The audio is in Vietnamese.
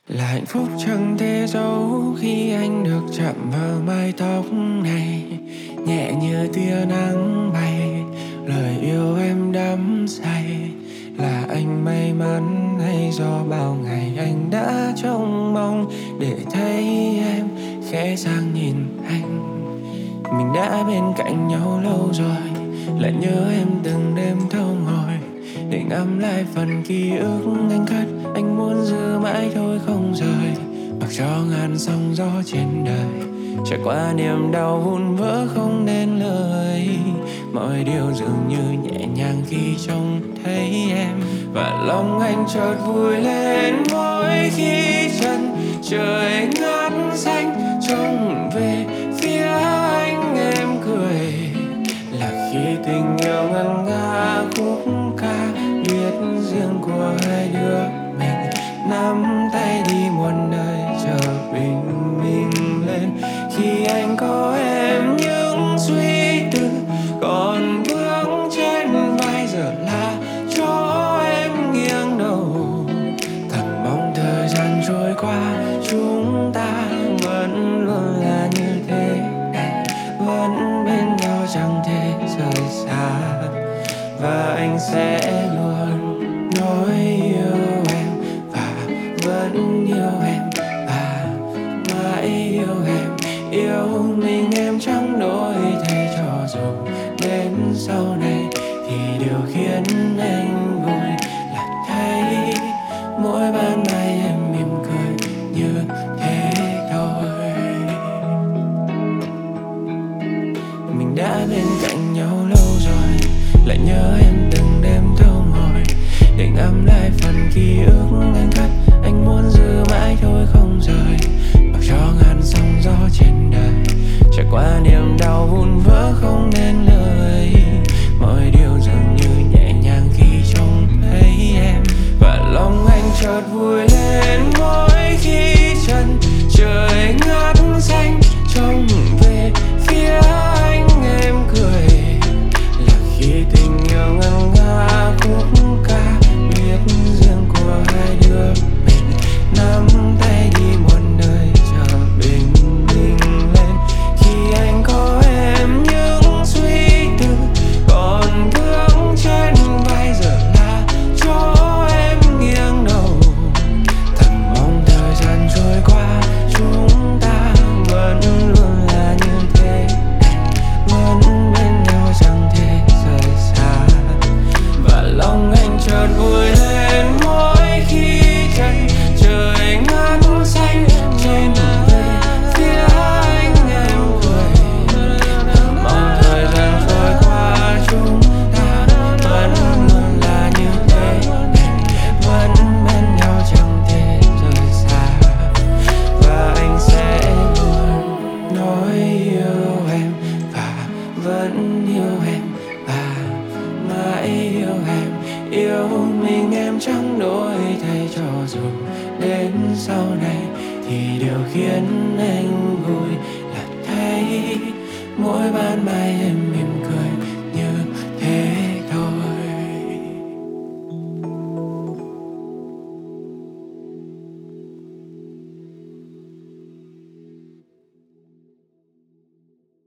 Là hạnh phúc chẳng thể giấu khi anh được chạm vào mái tóc này, nhẹ như tia nắng bay, lời yêu em đắm say. Là anh may mắn hay do bao ngày anh đã trông mong để thấy em khẽ sang nhìn anh. Mình đã bên cạnh nhau lâu rồi, lại nhớ em từng đêm thâu ngồi để ngắm lại phần ký ức anh cất. Anh muốn giữ mãi thôi không rời, mặc cho ngàn sóng gió trên đời trải qua niềm đau vụn vỡ không nên lời. Mọi điều dường như nhẹ nhàng khi trông thấy em, và lòng anh chợt vui lên mỗi khi chân trời ngát xanh. Trông về phía anh em cười, là khi tình yêu ngân nga khúc ca biết riêng của hai đứa mình. Nắm tay đi muôn nơi chờ bình minh lên, khi anh có em những suy tư còn vướng trên vai giờ là cho em nghiêng đầu. Thầm mong thời gian trôi qua chúng ta vẫn luôn là như thế này, vẫn bên nhau chẳng thể rời xa. Và anh sẽ luôn nói yêu em và vẫn yêu em và mãi yêu em. Yêu mình em chẳng đổi thay, cho dù đến sau này thì điều khiến anh vui là thấy mỗi ban mai em mỉm cười như thế thôi. Mình đã bên cạnh nhau lâu rồi, lại nhớ em từng đêm thâu ngồi để ngắm lại phần ký ức anh cất. Anh muốn giữ mãi thôi không rời, mặc cho ngàn sóng gió trên đời trải qua niềm đau vụn vỡ không nên lời. Mọi điều dường như nhẹ nhàng khi trông thấy em, và lòng anh chợt vui lên mỗi khi chân trời ngát xanh. Trông về phía anh em cười, là khi tình yêu ngân nga khúc ca biết riêng của hai đứa mình. Nắm tay đi muôn nơi chờ bình minh lên, khi anh có em những suy tư còn vướng trên vai giờ là cho em nghiêng đầu. Thầm mong thời gian trôi qua chúng ta vẫn luôn là như thế này, vẫn bên nhau chẳng thể rời xa. Và lòng anh chợt vui lên mỗi khi chân trời ngát xanh. Trông về phía anh em cười, thầm mong thời gian trôi qua chúng ta vẫn luôn là như thế này, vẫn bên nhau chẳng thể rời xa. Và anh sẽ luôn nói yêu em và vẫn yêu em và mãi yêu em. Yêu mình em chẳng đổi thay, cho dù đến sau này thì điều khiến anh vui là thấy mỗi ban mai em mỉm